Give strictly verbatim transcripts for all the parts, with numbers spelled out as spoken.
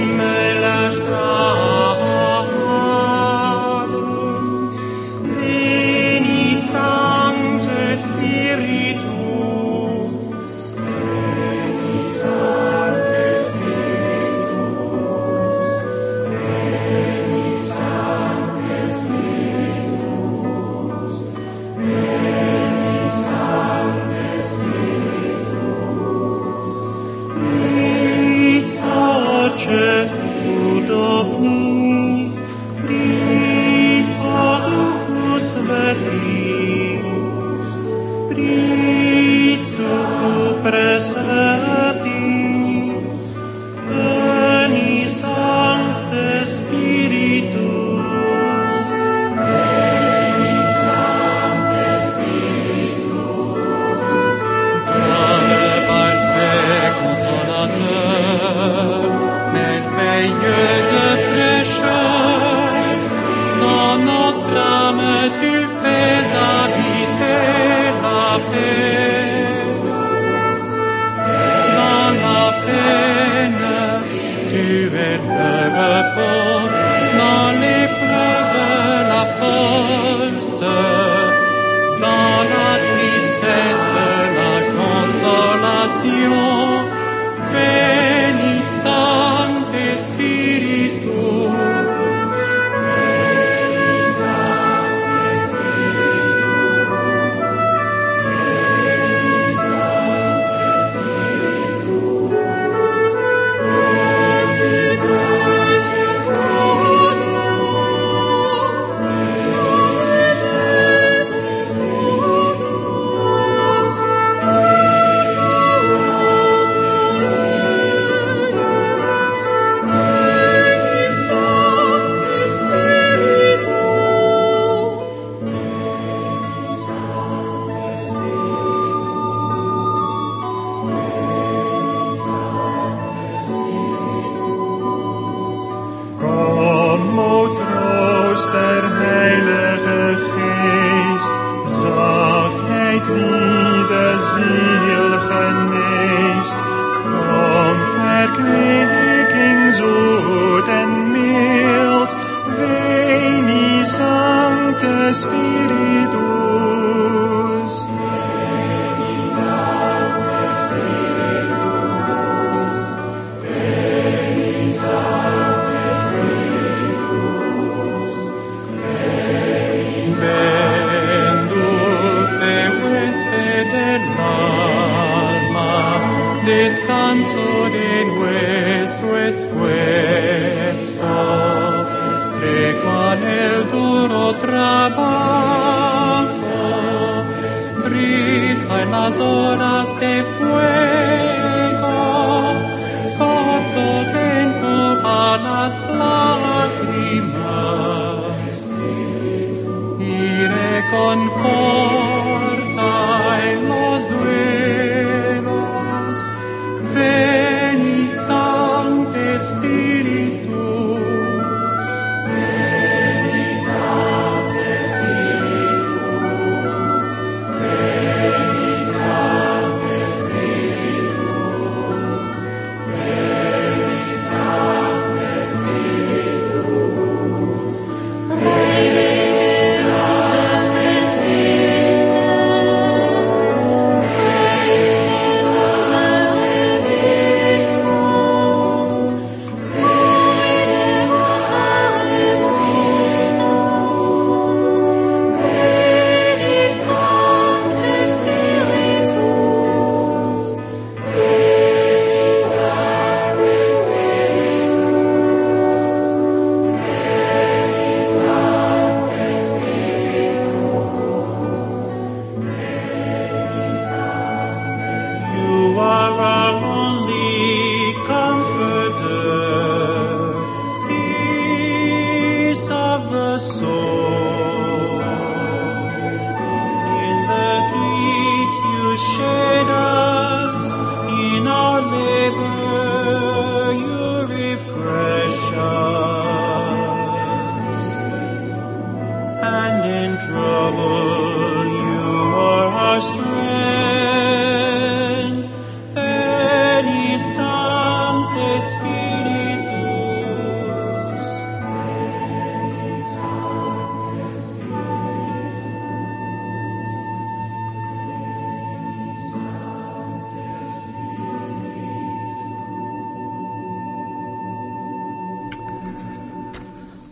Veni, Sancte Spiritus.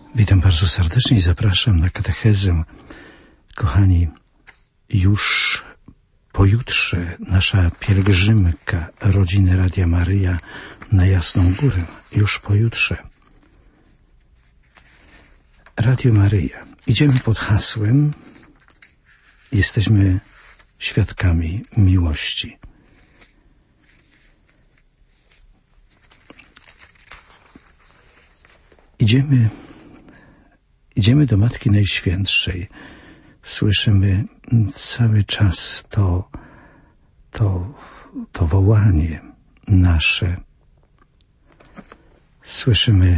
Witam bardzo serdecznie i zapraszam na katechezę. Kochani, już pojutrze nasza pielgrzymka rodziny Radia Maryja na Jasną Górę. Już pojutrze. Radio Maryja. Idziemy pod hasłem Jesteśmy świadkami miłości. Idziemy, idziemy do Matki Najświętszej. Słyszymy cały czas to, to, to wołanie nasze. Słyszymy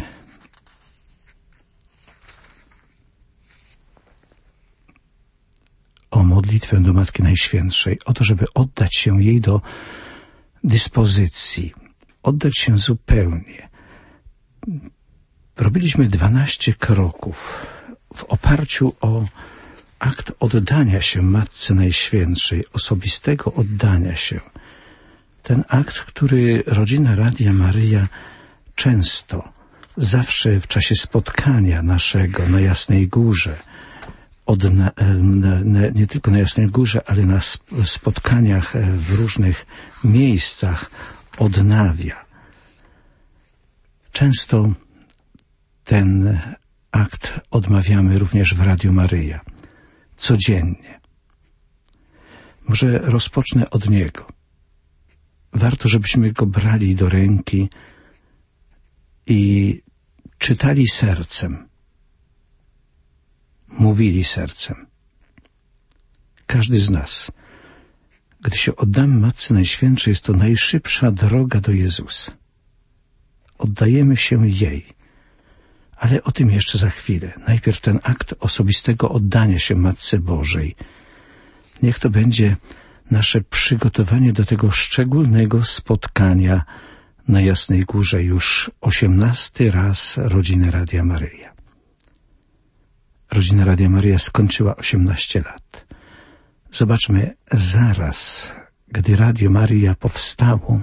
o modlitwę do Matki Najświętszej, o to, żeby oddać się jej do dyspozycji, oddać się zupełnie. Robiliśmy dwanaście kroków w oparciu o akt oddania się Matce Najświętszej, osobistego oddania się. Ten akt, który rodzina Radia Maryja często, zawsze w czasie spotkania naszego na Jasnej Górze, od, na, na, na, nie tylko na Jasnej Górze, ale na spotkaniach w różnych miejscach odnawia. Często ten akt odmawiamy również w Radiu Maryja. Codziennie. Może rozpocznę od niego. Warto, żebyśmy go brali do ręki i czytali sercem. Mówili sercem. Każdy z nas, gdy się oddamy Matce Najświętszej, jest to najszybsza droga do Jezusa. Oddajemy się jej. Ale o tym jeszcze za chwilę. Najpierw ten akt osobistego oddania się Matce Bożej. Niech to będzie nasze przygotowanie do tego szczególnego spotkania na Jasnej Górze już osiemnasty raz rodziny Radia Maryja. Rodzina Radia Maryja skończyła osiemnaście lat. Zobaczmy, zaraz, gdy Radio Maryja powstało,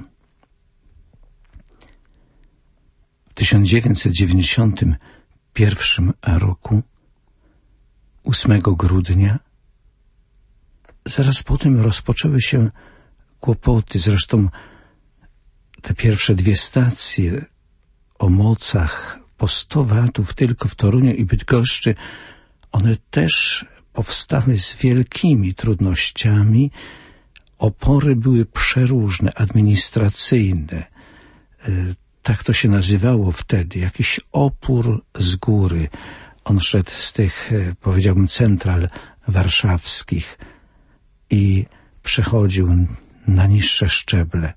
w tysiąc dziewięćset dziewięćdziesiątym pierwszym roku, ósmego grudnia, zaraz potem rozpoczęły się kłopoty. Zresztą te pierwsze dwie stacje o mocach po sto watów tylko w Toruniu i Bydgoszczy, one też powstały z wielkimi trudnościami. Opory były przeróżne, administracyjne. Tak to się nazywało wtedy. Jakiś opór z góry. On szedł z tych, powiedziałbym, central warszawskich i przechodził na niższe szczeble.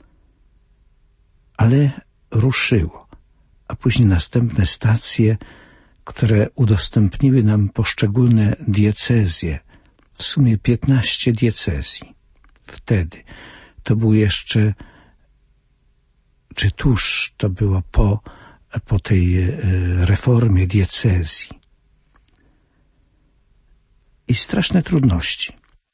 Ale ruszyło. A później następne stacje, które udostępniły nam poszczególne diecezje. W sumie piętnaście diecezji. Wtedy. To był jeszcze, czy tuż to było po, po tej reformie diecezji. I straszne trudności.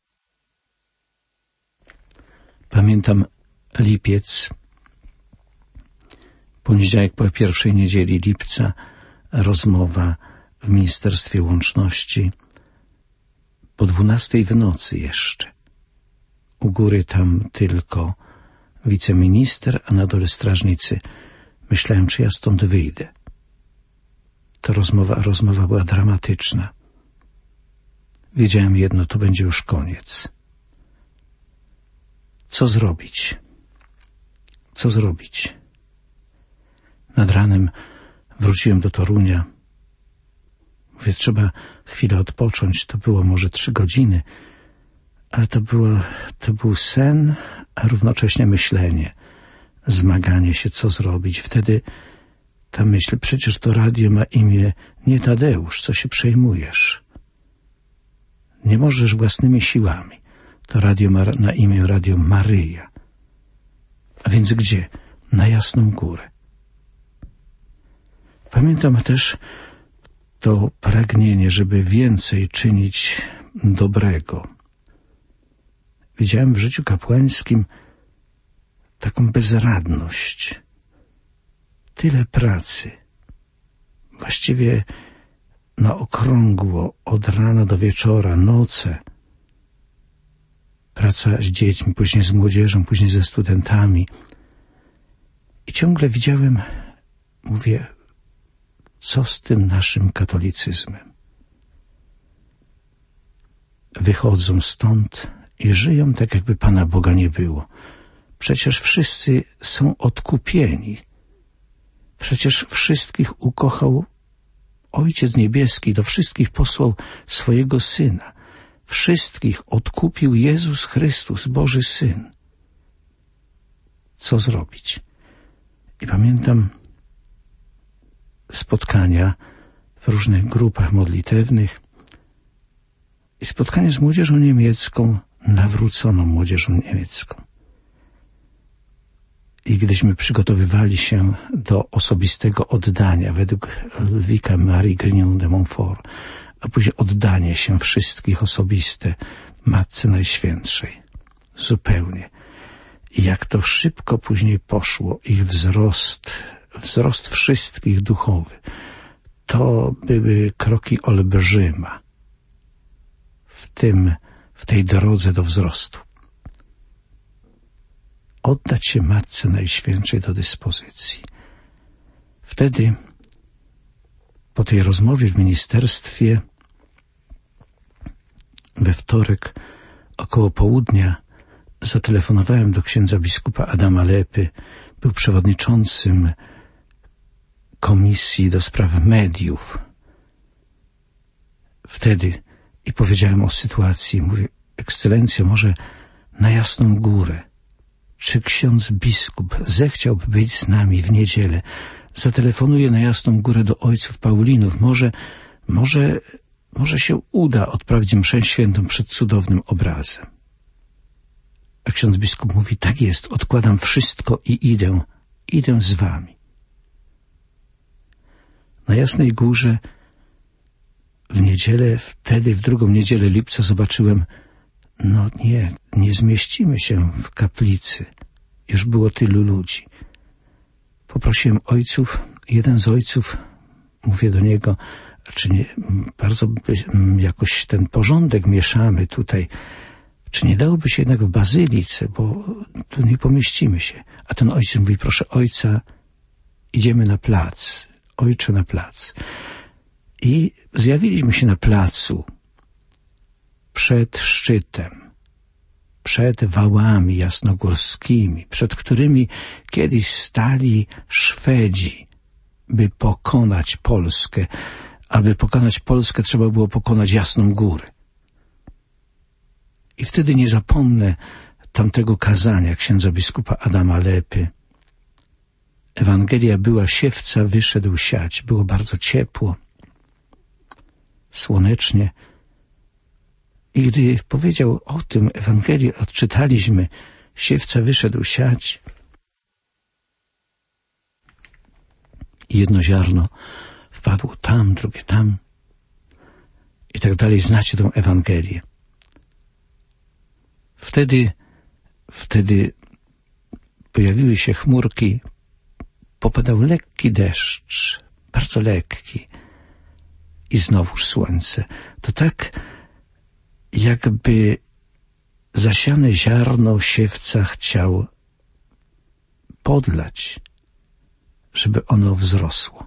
Pamiętam lipiec, poniedziałek po pierwszej niedzieli lipca, rozmowa w Ministerstwie Łączności. Po dwunastej w nocy jeszcze. U góry tam tylko wiceminister, a na dole strażnicy. Myślałem, czy ja stąd wyjdę. To rozmowa, rozmowa była dramatyczna. Wiedziałem jedno, to będzie już koniec. Co zrobić? Co zrobić? Nad ranem wróciłem do Torunia. Mówię, trzeba chwilę odpocząć. To było może trzy godziny, ale to, było, to był sen, a równocześnie myślenie, zmaganie się, co zrobić. Wtedy ta myśl, przecież to radio ma imię nie Tadeusz, co się przejmujesz? Nie możesz własnymi siłami. To radio ma na imię Radio Maryja. A więc gdzie? Na Jasną Górę. Pamiętam też to pragnienie, żeby więcej czynić dobrego. Widziałem w życiu kapłańskim taką bezradność. Tyle pracy. właściwie na okrągło, od rana do wieczora, noce. Praca z dziećmi, później z młodzieżą, później ze studentami. I ciągle widziałem, mówię, co z tym naszym katolicyzmem? Wychodzą stąd i żyją tak, jakby Pana Boga nie było. Przecież wszyscy są odkupieni. Przecież wszystkich ukochał Ojciec Niebieski, do wszystkich posłał swojego Syna. Wszystkich odkupił Jezus Chrystus, Boży Syn. Co zrobić? I pamiętam spotkania w różnych grupach modlitewnych i spotkania z młodzieżą niemiecką, nawróconą młodzieżą niemiecką. I gdyśmy przygotowywali się do osobistego oddania według Ludwika Marii Grignon de Montfort, a później oddanie się wszystkich osobiste Matce Najświętszej. Zupełnie. I jak to szybko później poszło, ich wzrost, wzrost wszystkich duchowy, to były kroki olbrzyma w tym, w tej drodze do wzrostu. Oddać się Matce Najświętszej do dyspozycji. Wtedy, po tej rozmowie w ministerstwie, we wtorek około południa zatelefonowałem do księdza biskupa Adama Lepy. Był przewodniczącym Komisji do Spraw Mediów. Wtedy i powiedziałem o sytuacji. Mówię, ekscelencjo, może na Jasną Górę. Czy ksiądz biskup zechciałby być z nami w niedzielę? Zatelefonuję na Jasną Górę do ojców Paulinów. Może, może, może się uda odprawić mszę świętą przed cudownym obrazem. A ksiądz biskup mówi, tak jest, odkładam wszystko i idę, idę z wami. Na Jasnej Górze w niedzielę, wtedy w drugą niedzielę lipca zobaczyłem, no nie, nie zmieścimy się w kaplicy. Już było tylu ludzi. Poprosiłem ojców, jeden z ojców, mówię do niego, czy nie, bardzo by, jakoś ten porządek mieszamy tutaj, czy nie dałoby się jednak w bazylice, bo tu nie pomieścimy się. A ten ojciec mówi, proszę ojca, idziemy na plac, ojcze na plac. I zjawiliśmy się na placu przed szczytem, przed wałami jasnogórskimi, przed którymi kiedyś stali Szwedzi, by pokonać Polskę. Aby pokonać Polskę, trzeba było pokonać Jasną Górę. I wtedy nie zapomnę tamtego kazania księdza biskupa Adama Lepy. Ewangelia była, siewca wyszedł siać. Było bardzo ciepło, słonecznie. I gdy powiedział o tym, Ewangelię odczytaliśmy, siewca wyszedł siać, i jedno ziarno wpadło tam, drugie tam i tak dalej. Znacie tą Ewangelię. Wtedy, wtedy pojawiły się chmurki, popadał lekki deszcz, bardzo lekki i znowuż słońce. To tak, jakby zasiane ziarno siewca chciał podlać, żeby ono wzrosło.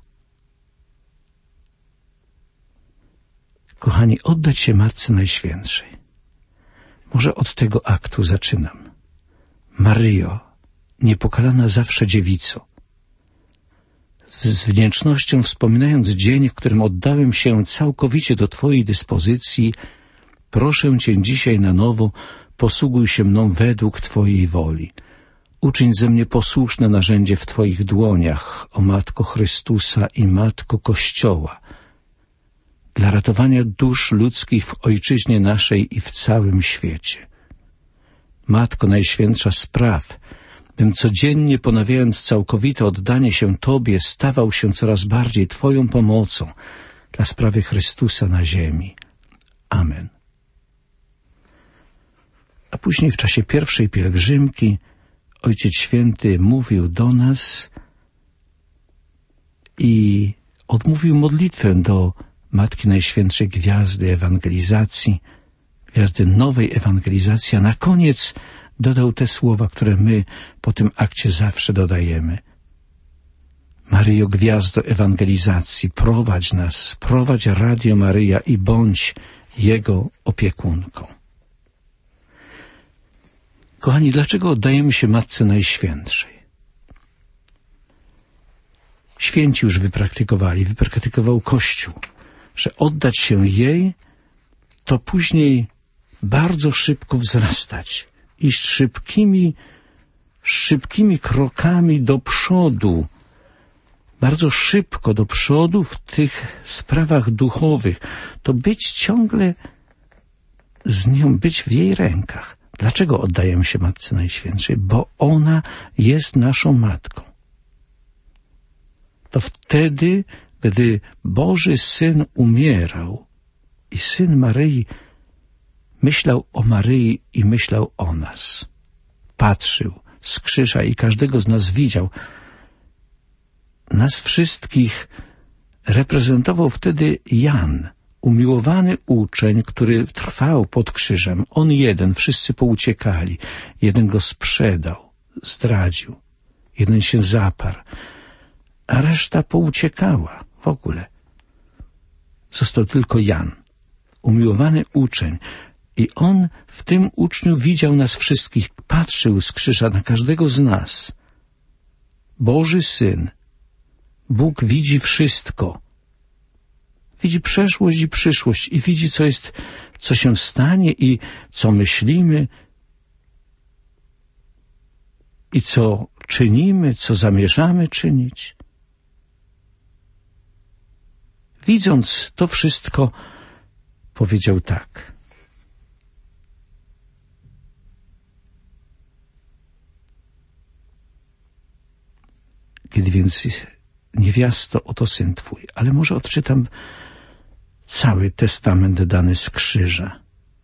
Kochani, oddać się Matce Najświętszej. Może od tego aktu zaczynam. Maryjo, niepokalana zawsze dziewico, z wdzięcznością wspominając dzień, w którym oddałem się całkowicie do Twojej dyspozycji, proszę Cię dzisiaj na nowo, posługuj się mną według Twojej woli. Uczyń ze mnie posłuszne narzędzie w Twoich dłoniach, o Matko Chrystusa i Matko Kościoła, dla ratowania dusz ludzkich w ojczyźnie naszej i w całym świecie. Matko Najświętsza, spraw, bym codziennie, ponawiając całkowite oddanie się Tobie, stawał się coraz bardziej Twoją pomocą dla sprawy Chrystusa na ziemi. Amen. A później w czasie pierwszej pielgrzymki Ojciec Święty mówił do nas i odmówił modlitwę do Matki Najświętszej Gwiazdy Ewangelizacji, Gwiazdy Nowej Ewangelizacji, a na koniec dodał te słowa, które my po tym akcie zawsze dodajemy. Maryjo, Gwiazdo Ewangelizacji, prowadź nas, prowadź Radio Maryja i bądź Jego opiekunką. Kochani, dlaczego oddajemy się Matce Najświętszej? Święci już wypraktykowali, wypraktykował Kościół, że oddać się jej, to później bardzo szybko wzrastać, iść szybkimi, szybkimi krokami do przodu, bardzo szybko do przodu w tych sprawach duchowych, to być ciągle z nią, być w jej rękach. Dlaczego oddajemy się Matce Najświętszej? Bo ona jest naszą Matką. To wtedy, gdy Boży Syn umierał i Syn Maryi myślał o Maryi i myślał o nas. Patrzył z krzyża i każdego z nas widział. Nas wszystkich reprezentował wtedy Jan, umiłowany uczeń, który trwał pod krzyżem. On jeden, wszyscy pouciekali. Jeden go sprzedał, zdradził. Jeden się zaparł, a reszta pouciekała w ogóle. Został tylko Jan, umiłowany uczeń. I on w tym uczniu widział nas wszystkich, patrzył z krzyża na każdego z nas. Boży Syn, Bóg widzi wszystko. Widzi przeszłość i przyszłość i widzi, co jest, co się stanie i co myślimy i co czynimy, co zamierzamy czynić. Widząc to wszystko, powiedział tak. Kiedy więc niewiasto, oto syn twój, ale może odczytam cały testament dany z krzyża.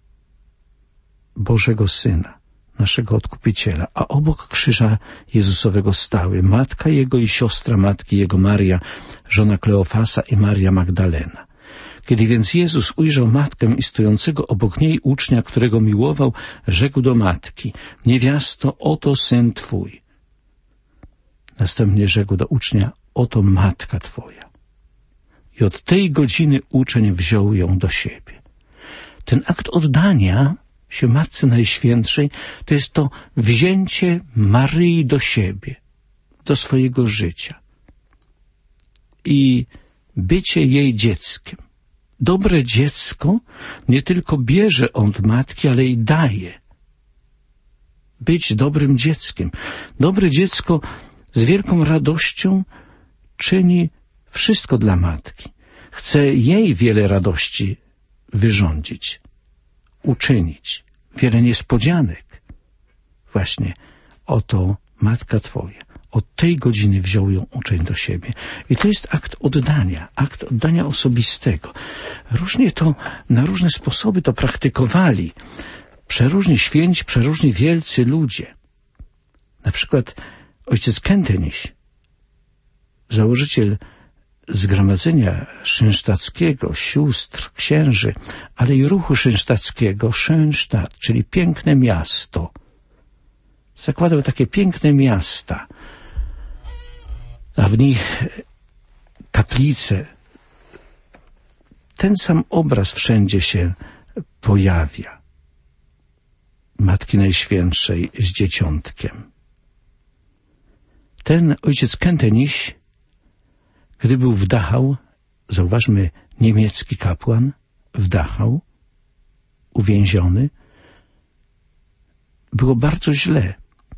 Bożego Syna, naszego Odkupiciela, a obok krzyża Jezusowego stały matka Jego i siostra matki Jego Maria, żona Kleofasa i Maria Magdalena. Kiedy więc Jezus ujrzał matkę i stojącego obok niej ucznia, którego miłował, rzekł do matki, niewiasto, oto syn twój. Następnie rzekł do ucznia, oto matka twoja. I od tej godziny uczeń wziął ją do siebie. Ten akt oddania się Matce Najświętszej to jest to wzięcie Maryi do siebie, do swojego życia i bycie jej dzieckiem. Dobre dziecko nie tylko bierze od matki, ale i daje. Być dobrym dzieckiem. Dobre dziecko z wielką radością czyni wszystko dla matki. Chce jej wiele radości wyrządzić, uczynić, wiele niespodzianek. Właśnie oto matka twoja. Od tej godziny wziął ją uczeń do siebie. I to jest akt oddania, akt oddania osobistego. Różnie to, na różne sposoby to praktykowali. Przeróżni święci, przeróżni wielcy ludzie. Na przykład ojciec Kętenyś, założyciel Zgromadzenia Szynsztackiego, sióstr, księży, ale i ruchu szynsztackiego, Schönstadt, czyli piękne miasto. Zakładał takie piękne miasta, a w nich kaplice. Ten sam obraz wszędzie się pojawia. Matki Najświętszej z dzieciątkiem. Ten ojciec Kętenyś, gdy był w Dachau, zauważmy, niemiecki kapłan w Dachau, uwięziony, było bardzo źle.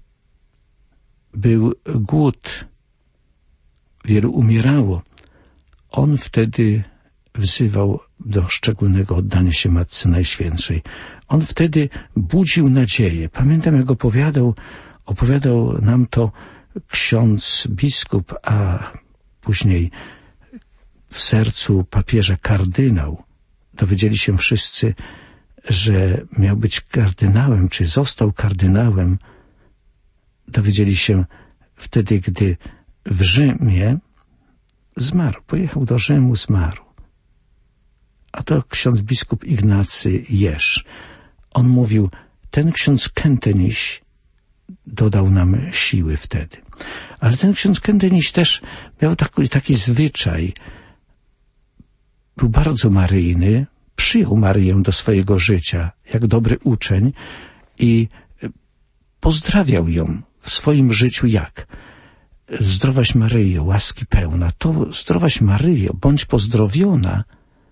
Był głód, wielu umierało. On wtedy wzywał do szczególnego oddania się Matce Najświętszej. On wtedy budził nadzieję. Pamiętam, jak opowiadał, opowiadał nam to ksiądz biskup, a później w sercu papieża kardynał. Dowiedzieli się wszyscy, że miał być kardynałem, czy został kardynałem. Dowiedzieli się wtedy, gdy w Rzymie zmarł, pojechał do Rzymu, zmarł. A to ksiądz biskup Ignacy Jerz. On mówił, ten ksiądz Kęteniś dodał nam siły wtedy. Ale ten ksiądz Kęteniś też miał taki, taki zwyczaj. Był bardzo maryjny, przyjął Maryję do swojego życia, jak dobry uczeń i pozdrawiał ją w swoim życiu jak? Zdrowaś Maryjo, łaski pełna. To zdrowaś Maryjo, bądź pozdrowiona.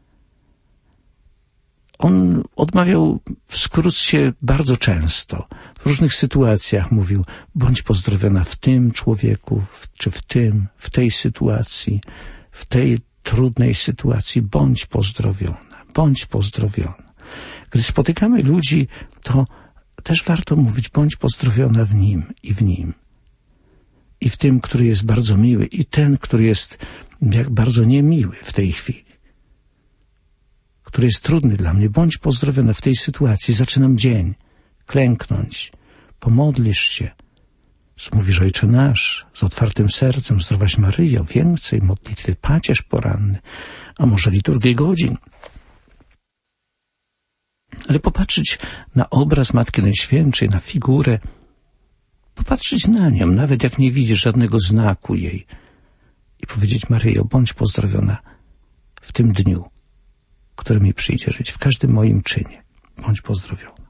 On odmawiał w skrócie bardzo często. W różnych sytuacjach mówił, bądź pozdrowiona w tym człowieku, w, czy w tym, w tej sytuacji, w tej trudnej sytuacji, bądź pozdrowiona, bądź pozdrowiona. Gdy spotykamy ludzi, to też warto mówić, bądź pozdrowiona w nim i w nim. I w tym, który jest bardzo miły, i ten, który jest jak bardzo niemiły w tej chwili, który jest trudny dla mnie. Bądź pozdrowiona w tej sytuacji. Zaczynam dzień. Klęknąć. Pomodlisz się. Mówisz Ojcze Nasz, z otwartym sercem, zdrowaś Maryjo, więcej modlitwy, pacierz poranny, a może liturgię godzin. Ale popatrzeć na obraz Matki Najświętszej, na figurę, popatrzeć na nią, nawet jak nie widzisz żadnego znaku jej i powiedzieć, Maryjo, bądź pozdrowiona w tym dniu, który mi przyjdzie żyć, w każdym moim czynie. Bądź pozdrowiona.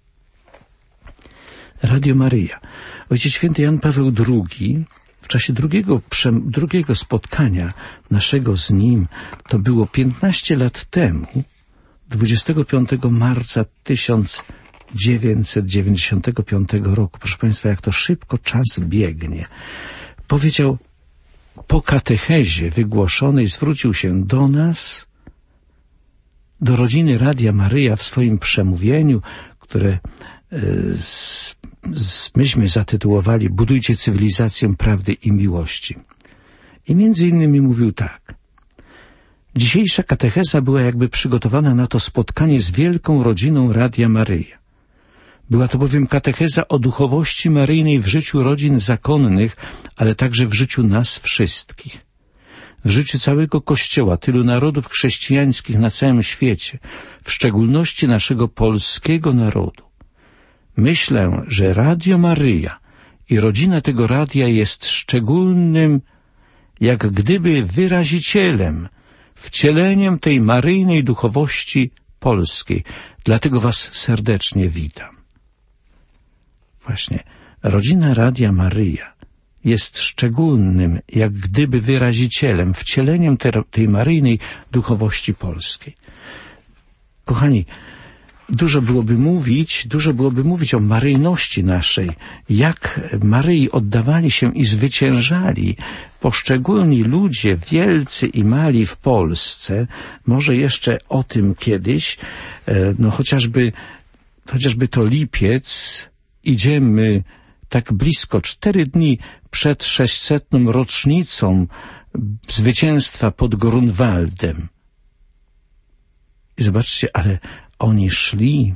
Radio Maryja. Ojciec święty Jan Paweł drugi w czasie drugiego, drugiego spotkania naszego z nim, to było piętnaście lat temu, dwudziestego piątego marca tysiąc dziewięćset dziewięćdziesiątego piątego roku. Proszę Państwa, jak to szybko czas biegnie. Powiedział, po katechezie wygłoszonej zwrócił się do nas, do rodziny Radia Maryja w swoim przemówieniu, które z, z, myśmy zatytułowali Budujcie cywilizację prawdy i miłości. I między innymi mówił tak. Dzisiejsza katecheza była jakby przygotowana na to spotkanie z wielką rodziną Radia Maryja. Była to bowiem katecheza o duchowości maryjnej w życiu rodzin zakonnych, ale także w życiu nas wszystkich. W życiu całego Kościoła, tylu narodów chrześcijańskich na całym świecie, w szczególności naszego polskiego narodu. Myślę, że Radio Maryja i rodzina tego radia jest szczególnym, jak gdyby wyrazicielem, wcieleniem tej maryjnej duchowości polskiej. Dlatego Was serdecznie witam. Właśnie, rodzina Radia Maryja jest szczególnym, jak gdyby wyrazicielem, wcieleniem te, tej maryjnej duchowości polskiej. Kochani, dużo byłoby mówić, dużo byłoby mówić o maryjności naszej, jak Maryi oddawali się i zwyciężali poszczególni ludzie, wielcy i mali w Polsce. Może jeszcze o tym kiedyś, no chociażby, chociażby to lipiec, idziemy tak blisko, cztery dni przed sześćsetną rocznicą zwycięstwa pod Grunwaldem. I zobaczcie, ale oni szli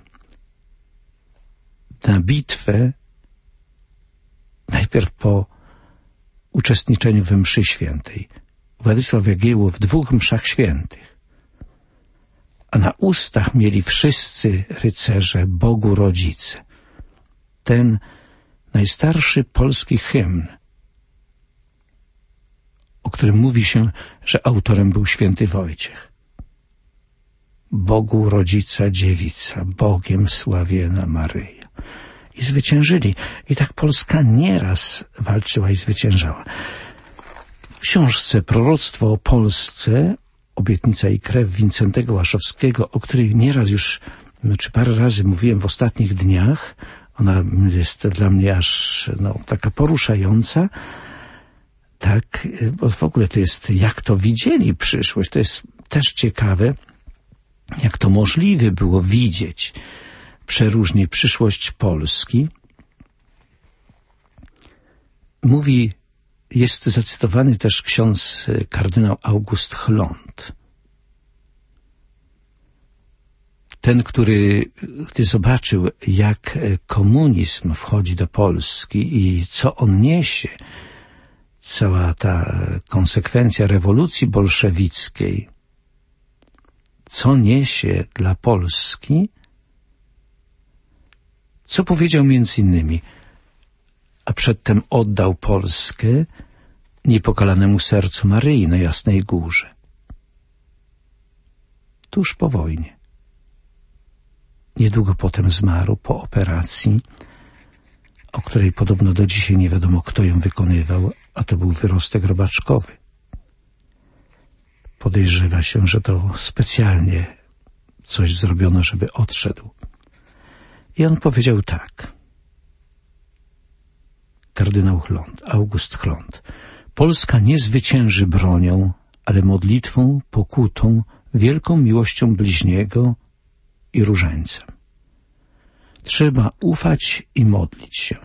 na bitwę najpierw po uczestniczeniu w mszy świętej. Władysław Jagiełło w dwóch mszach świętych. A na ustach mieli wszyscy rycerze Bogu Rodzice. Ten najstarszy polski hymn, o którym mówi się, że autorem był święty Wojciech. Bogu Rodzica Dziewica, Bogiem sławiena Maryja. I zwyciężyli. I tak Polska nieraz walczyła i zwyciężała. W książce Proroctwo o Polsce, Obietnica i krew Wincentego Łaszowskiego, o której nieraz już, czy parę razy mówiłem w ostatnich dniach, ona jest dla mnie aż no, taka poruszająca. Tak, bo w ogóle to jest, jak to widzieli przyszłość. To jest też ciekawe, jak to możliwe było widzieć przeróżnie przyszłość Polski. Mówi, jest zacytowany też ksiądz kardynał August Chlond. Ten, który, gdy zobaczył, jak komunizm wchodzi do Polski i co on niesie, cała ta konsekwencja rewolucji bolszewickiej, co niesie dla Polski, co powiedział między innymi, a przedtem oddał Polskę niepokalanemu sercu Maryi na Jasnej Górze. Tuż po wojnie. Niedługo potem zmarł po operacji, o której podobno do dzisiaj nie wiadomo, kto ją wykonywał, a to był wyrostek robaczkowy. Podejrzewa się, że to specjalnie coś zrobiono, żeby odszedł. I on powiedział tak. Kardynał Chlond, August Chlond. Polska nie zwycięży bronią, ale modlitwą, pokutą, wielką miłością bliźniego i różańcem. Trzeba ufać i modlić się.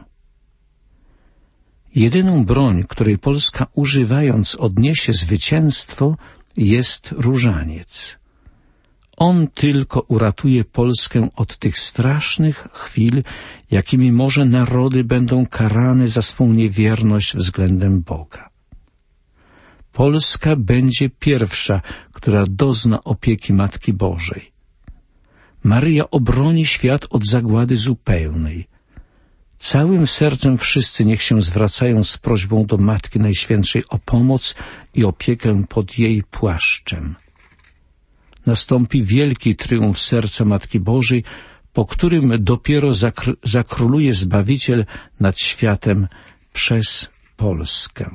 Jedyną broń, której Polska używając odniesie zwycięstwo, jest różaniec. On tylko uratuje Polskę od tych strasznych chwil, jakimi może narody będą karane za swą niewierność względem Boga. Polska będzie pierwsza, która dozna opieki Matki Bożej. Maryja obroni świat od zagłady zupełnej. Całym sercem wszyscy niech się zwracają z prośbą do Matki Najświętszej o pomoc i opiekę pod jej płaszczem. Nastąpi wielki triumf serca Matki Bożej, po którym dopiero zakr- zakróluje Zbawiciel nad światem przez Polskę.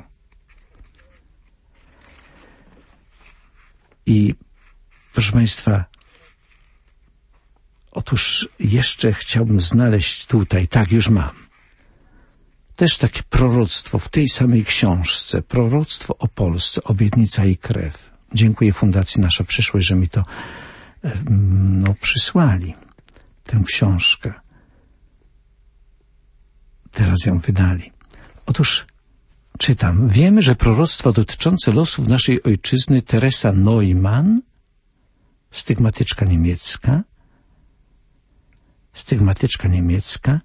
I proszę Państwa, otóż jeszcze chciałbym znaleźć tutaj, tak już mam, też takie proroctwo w tej samej książce, proroctwo o Polsce, obietnica i krew. Dziękuję Fundacji Nasza Przyszłość, że mi to no, przysłali, tę książkę. Teraz ją wydali. Otóż czytam. Wiemy, że proroctwa dotyczące losów naszej ojczyzny Teresa Neumann, stygmatyczka niemiecka, stygmatyczka niemiecka,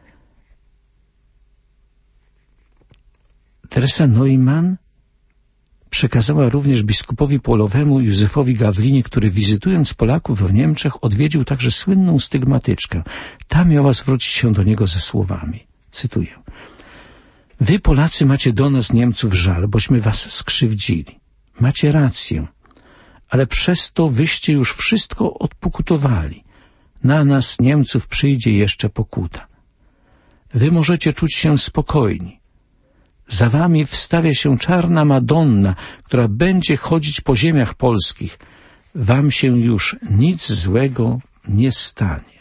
Teresa Neumann przekazała również biskupowi polowemu Józefowi Gawlinie, który wizytując Polaków w Niemczech odwiedził także słynną stygmatyczkę. Ta miała zwrócić się do niego ze słowami. Cytuję. Wy, Polacy, macie do nas, Niemców, żal, bośmy was skrzywdzili. Macie rację, ale przez to wyście już wszystko odpokutowali. Na nas, Niemców, przyjdzie jeszcze pokuta. Wy możecie czuć się spokojni. Za wami wstawia się czarna Madonna, która będzie chodzić po ziemiach polskich. Wam się już nic złego nie stanie.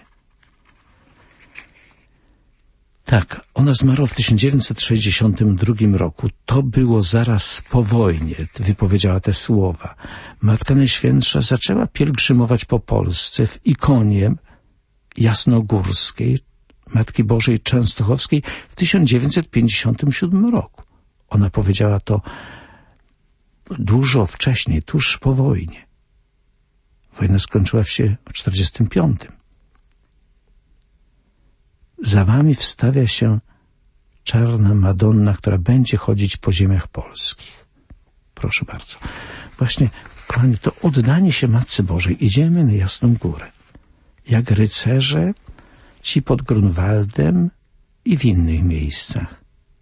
Tak, ona zmarła w tysiąc dziewięćset sześćdziesiątym drugim roku. To było zaraz po wojnie, wypowiedziała te słowa. Matka Najświętsza zaczęła pielgrzymować po Polsce w ikonie jasnogórskiej Matki Bożej Częstochowskiej w tysiąc dziewięćset pięćdziesiątym siódmym roku. Ona powiedziała to dużo wcześniej, tuż po wojnie. Wojna skończyła się w tysiąc dziewięćset czterdziestym piątym. Za wami wstawia się czarna Madonna, która będzie chodzić po ziemiach polskich. Proszę bardzo. Właśnie, kochani, to oddanie się Matce Bożej. Idziemy na Jasną Górę. Jak rycerze, ci pod Grunwaldem i w innych miejscach.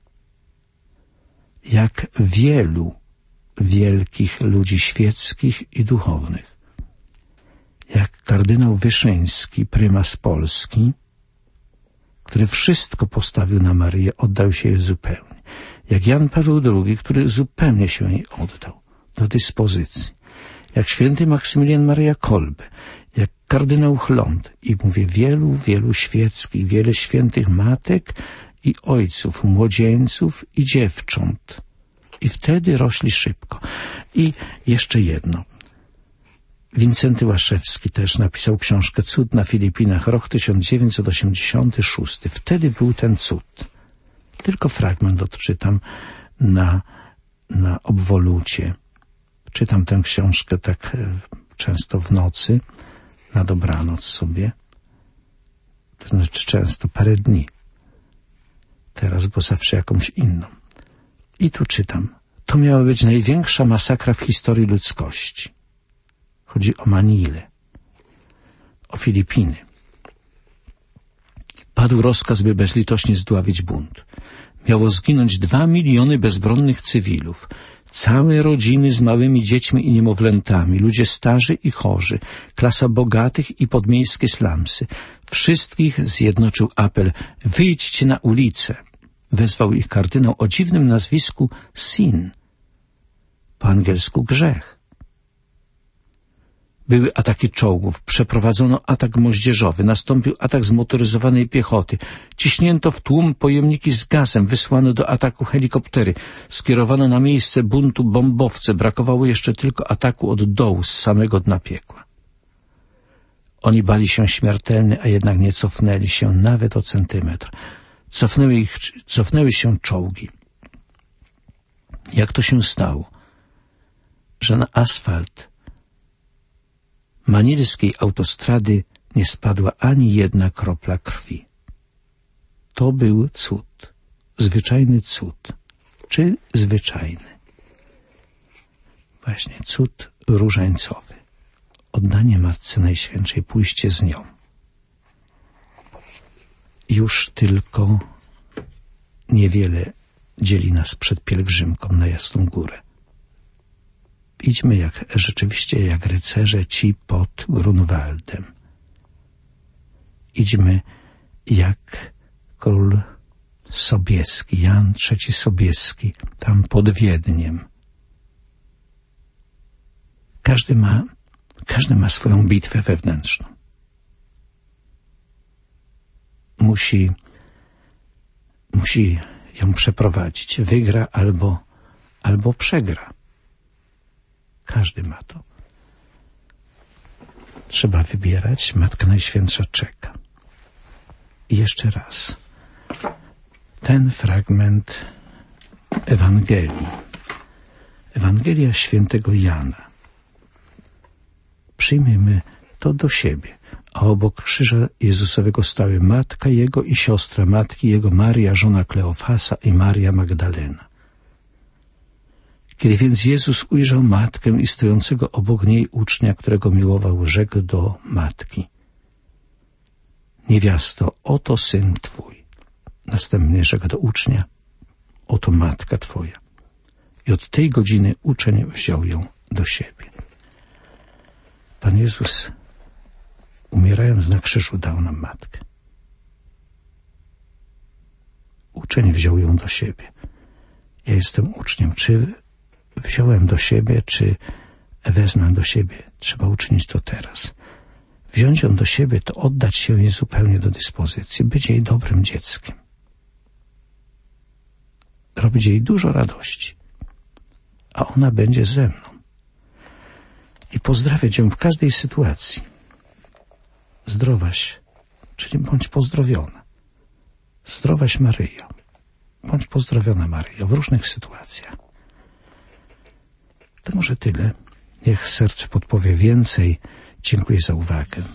Jak wielu wielkich ludzi świeckich i duchownych. Jak kardynał Wyszyński, prymas Polski, który wszystko postawił na Maryję, oddał się jej zupełnie. Jak Jan Paweł drugi, który zupełnie się jej oddał, do dyspozycji. Jak święty Maksymilian Maria Kolbe, jak kardynał Chlond i mówię wielu, wielu świeckich, wiele świętych matek i ojców, młodzieńców i dziewcząt. I wtedy rośli szybko. I jeszcze jedno. Wincenty Łaszewski też napisał książkę Cud na Filipinach, rok tysiąc dziewięćset osiemdziesiąty szósty. Wtedy był ten cud. Tylko fragment odczytam na, na obwolucie. Czytam tę książkę tak często w nocy, na dobranoc sobie. To znaczy często parę dni. Teraz, bo zawsze jakąś inną. I tu czytam. To miała być największa masakra w historii ludzkości. Chodzi o Manilę, o Filipiny. Padł rozkaz, by bezlitośnie zdławić bunt. Miało zginąć dwa miliony bezbronnych cywilów, całe rodziny z małymi dziećmi i niemowlętami, ludzie starzy i chorzy, klasa bogatych i podmiejskie slumsy. Wszystkich zjednoczył apel: wyjdźcie na ulicę. Wezwał ich kardynał o dziwnym nazwisku Sin, po angielsku grzech. Były ataki czołgów, przeprowadzono atak moździerzowy, nastąpił atak zmotoryzowanej piechoty, ciśnięto w tłum pojemniki z gazem, wysłano do ataku helikoptery, skierowano na miejsce buntu bombowce, brakowało jeszcze tylko ataku od dołu, z samego dna piekła. Oni bali się śmiertelnie, a jednak nie cofnęli się nawet o centymetr. Cofnęły, ich, cofnęły się czołgi. Jak to się stało, że na asfalt manilskiej autostrady nie spadła ani jedna kropla krwi? To był cud, zwyczajny cud. Czy zwyczajny? Właśnie cud różańcowy. Oddanie Matce Najświętszej, pójście z nią. Już tylko niewiele dzieli nas przed pielgrzymką na Jasną Górę. Idźmy jak rzeczywiście jak rycerze ci pod Grunwaldem. Idźmy jak król Sobieski, Jan trzeci Sobieski, tam pod Wiedniem. Każdy ma, każdy ma swoją bitwę wewnętrzną. Musi, musi ją przeprowadzić. Wygra albo, albo przegra. Każdy ma to. Trzeba wybierać. Matka Najświętsza czeka. I jeszcze raz. Ten fragment Ewangelii. Ewangelia świętego Jana. Przyjmiemy to do siebie. A obok krzyża Jezusowego stały matka Jego i siostra matki Jego, Maria, żona Kleofasa, i Maria Magdalena. Kiedy więc Jezus ujrzał matkę i stojącego obok niej ucznia, którego miłował, rzekł do matki: niewiasto, oto syn twój. Następnie rzekł do ucznia: oto matka twoja. I od tej godziny uczeń wziął ją do siebie. Pan Jezus, umierając na krzyżu, dał nam matkę. Uczeń wziął ją do siebie. Ja jestem uczniem. Czy wziąłem do siebie, czy wezmę do siebie? Trzeba uczynić to teraz. Wziąć ją do siebie to oddać się jej zupełnie do dyspozycji, być jej dobrym dzieckiem. Robić jej dużo radości, a ona będzie ze mną. I pozdrawiać ją w każdej sytuacji. Zdrowaś, czyli bądź pozdrowiona. Zdrowaś Maryjo, bądź pozdrowiona Maryjo w różnych sytuacjach. To może tyle. Niech serce podpowie więcej. Dziękuję za uwagę.